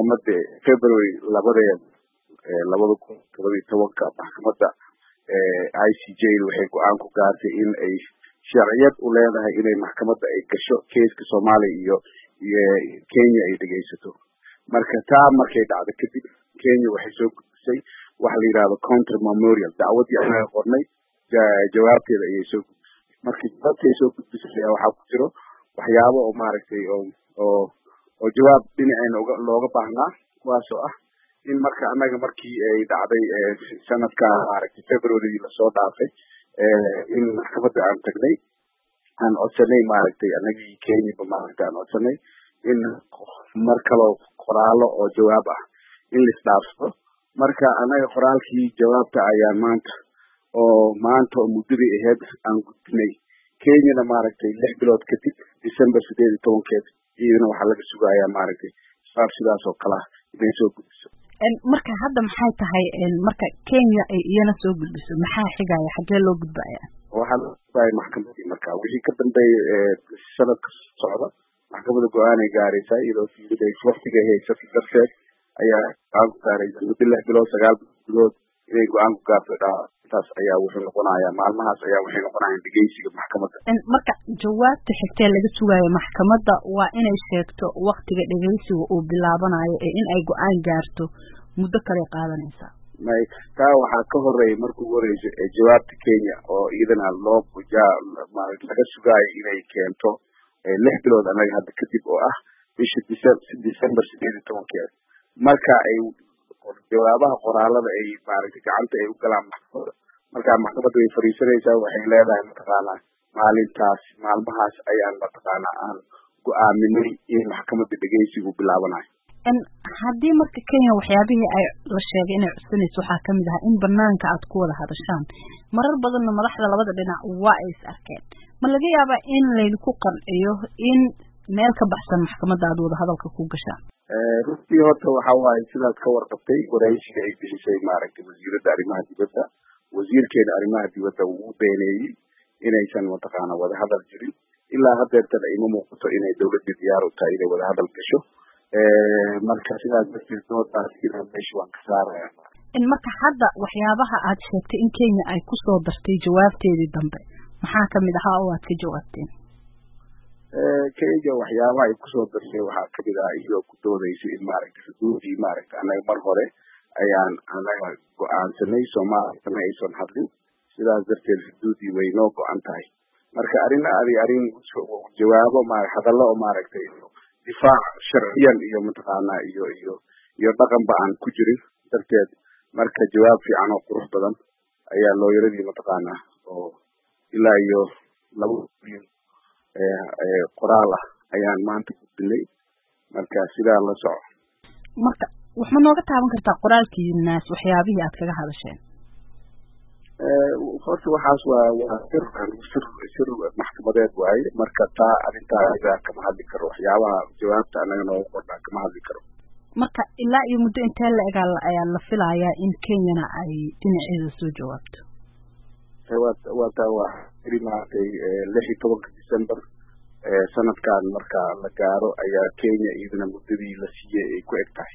maxkamadda February 2017 maxkamadda ICJ waxay go'aan ku gaartay in ay sharciyad u leedahay inay maxkamadda ay gasho keeska Soomaaliya iyo Kenya ay dhageysato marka taa markay dhacdo kadib Kenya waxay soo gudbisay waxa la yiraahdo counter memorial dacwadii ay qornay jawaabteeda ay soo markii dadkay soo gudbisay waxa ku jiro waxyaabo oo maaragtay oo jawaab dhinaceen looga baahnaa kuwaasoo ah in marka anaga markii ay dhacday sanadka maaragtay February la soo dhaafay in maxkamadda aan tagnay aan codsanay maaragtay anagii Kenya ba maaragtay aan codsanay in mar kale qoraalo oo jawaab ah in la isdhaafsado marka anaga qoraalkii jawaabta ayaa maanta oo muddadii ahayd aan gudbinay Kenya maaragtay 6 bilood kadib December 18 iyana waxa laga sugayaa maaragtay sabab sidaas oo kala inay soo gudbiso marka hadda maxay tahay marka Kenya ay iyana soo gudbiso maxaa xigaya xagee loo gudbayaa waxa ay maxkamadda marka wixii ka dambeeyay sanadka socda maxkamadda go'aan ay gaaraysaa iyadoo fiiriday waqtiga haysatay darteed ayaa go'aan ku gaaraysa muddo 6 bilood 9 bilood inay go'aan ku gaarto taas ayaa wuxuu noqonayaa maalmahaas ayaa waxay noqonayaan dhageysiga maxkamadda marka jawaabta xigtay laga sugayo maxkamadda waa inay sheegto waqtiga dhageysiga uu bilaabanayo ee in ay go'aan gaarto muddo kale qaadanaysa taa waxaa ka horeeyay markuu horeeyay jawaabta Kenya oo iyadana loo maaragtay laga sugayo inay keento 6 bilood anaga hadda kadib oo ah bishii December 18 marka ay jawaabaha qoraalada ay maaragtay gacanta ay u galaan maxkamadda marka maxkamadda way fariisanaysaa waxay leedahay mataqaanaa maalmahaas ayaan mataqaanaa aan go'aaminay in maxkamadda dhageysigu bilaabanayo haddii marka Kenya waxyaabihii ay la sheegay inay cusubnayso waxaa kamid ah in banaanka aad ku wada hadashaan marar badanna madaxda labada dhinac waa ay is arkeen ma laga yaabaa in laydinku qanciyo in meel ka baxsan maxkamadda aad wada hadalka ku gashaan runtii horta waxa waaye sidaad ka warqabtay waraysiga ay bixisay maaragtay wasiiradda arrimaha dibadda wasiirkeena arrimaha dibadda uu beeneeyay inaysan mataqaanaa wada hadal jirin ilaa haddeertan ima muuqato inay dawladda diyaar u tahay inay wada hadal gasho marka sidaas darteed doodaas inaan meesha waan ka saaraya marka hadda waxyaabaha aad sheegtay in Kenya ay ku soo dartay jawaabteedii dambe maxaa kamid ahaa oo aad ka jawaabteen Kenya waxyaabaha ay ku soo dartay waxaa kamid ah iyo ku doodaysay in maaragtay xuduudii maaragtay anaga mar hore ayaan anaga go'aansanay Soomaaliya aysan hadlin sidaas darteed xuduudii way noo go'an tahay marka arrin jawaabo hadallo oo maaragtay difaac sharciyan iyo mataqaanaa iyo dhaqanba aan ku jirin darteed marka jawaab fiican oo qurux badan ayaa looyaradii mataqaanaa oo ilaa iyo 2 qoraal ah ayaan maanta gudbinay marka sidaa la soco marka waxma nooga taaban kartaa qoraalkiinaas waxyaabihii aad kaga hadasheen horta waxaas waa sir maxkamadeed waaye marka taa arrintaa kama hadli karo waxyaabaha jawaabta anaga nooga qornaa kama hadli karo marka ilaa iyo muddo intee la eg ayaa la filayaa in Kenyana ay dhinaceeda soo jawaabto waa maaragtay 16 December sanadkan marka la gaaro ayaa Kenya iyadana muddadii la siiyay ay ku eg tahay